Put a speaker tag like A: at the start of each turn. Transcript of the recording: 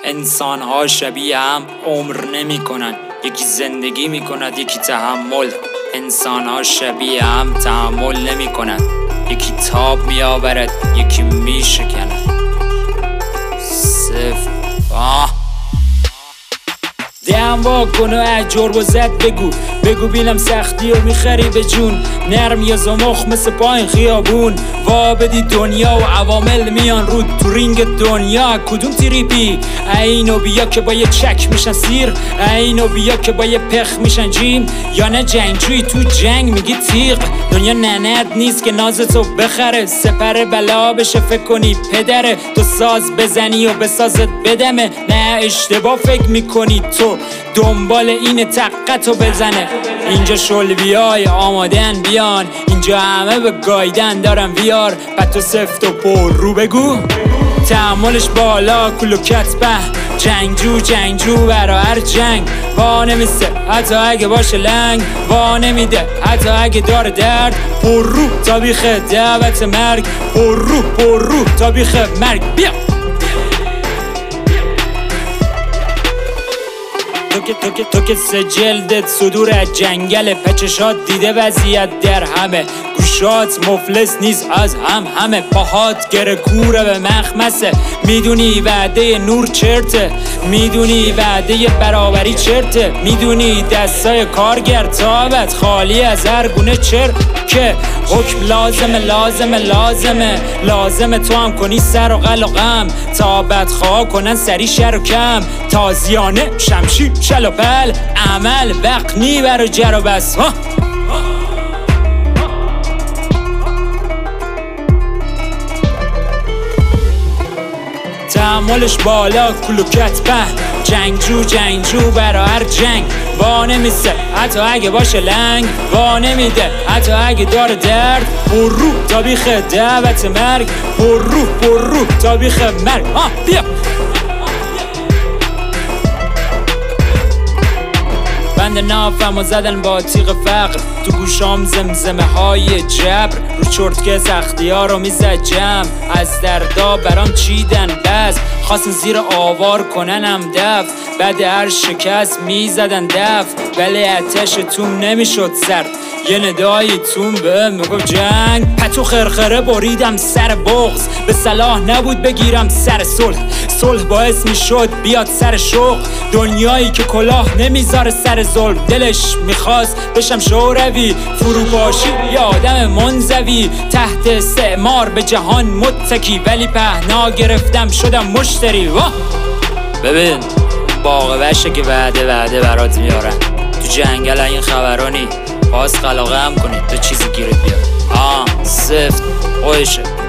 A: انسان ها شبیه هم عمر نمی کنن، یکی زندگی می کند یکی تحمل. انسان ها شبیه هم تحمل نمی کنن، یکی تاب می آورد یکی می شکند. دهم وا کن و اجور و زد بگو بینم سختی و میخری به جون. نرم یا زمخ مثل پایین خیابون. وا بدی دنیا و عوامل میان رود تو رینگ دنیا. کدوم تریپی؟ اینو بیا که با یه چک میشن سیر، اینو بیا که با یه پخ میشن جیم. یا نه جنگجوی تو جنگ میگی تیغ. دنیا ننت نیست که نازتو بخره، سپر بلا بشه فکر کنی پدره. تو ساز بزنی و بسازت بدمه، نه اشتباه فکر میکنی تو دنبال این تقتو بزنه. اینجا شلبیای آمادن بیان، اینجا همه به گایدن دارم بیار. بعد تو سفت و پر رو بگو، تحملش بالا کل و کتبه. جنگجو برا هر جنگ. وا نمیسته حتی اگه باشه لنگ، وا نمیده حتی اگه داره درد. پر رو تا بیخ دعوت مرگ، پر رو تا بیخ مرگ. بیا تو که سجلدت صدور از جنگل، پچشات دیده وضعیت در همه. گوشات مفلس نیست از همه، پاهات گره کوره به مخمسه. میدونی وعده نور چرته، میدونی وعده برابری چرته. میدونی دستای کارگر تابت خالی از هر گونه که حکم لازمه تو هم کنی سر و قل و غم. تابت خواه کنن سری شر و کم، تازیانه شمشیر شل و پل. عمل وقت نیبر و جر و بس. تحملش بالا کل و کتبه. جنگجو برا هر جنگ. وا نمیسته حتی اگه باشه لنگ، وا نمیده حتی اگه داره درد. پر رو تا بیخ دعوت مرگ، پر رو تا بیخ مرگ. بیا بند نافم و زدن با تیغ فقر، تو گوشام زمزمه های جبر. رو چرتکه سختی ها رو میزد جمع، از دردا برام چیدن بس. خواستن زیر آوار کننم دف، بعد هر شکست میزدن دف. ولی آتشتون نمیشد سرد، یه ندایی تون به میگفت جنگ. پتو خرخره بریدم سر بغض، به صلاح نبود بگیرم سر صلح باعث میشد بیاد سر شوق. دنیایی که کلاه نمیذاره سر ظلم، دلش میخواست بشم شوروی. فروپاشی یه آدم منزوی، تحت استعمار به جهان متکی. ولی پهنا گرفتم شدم مشتری. ببین باغ وشه که وعده برات میارن. تو جنگل این خبرانی، باز قلاقه هم کنید تا چیزی گیرت بیاد. سفت قوشه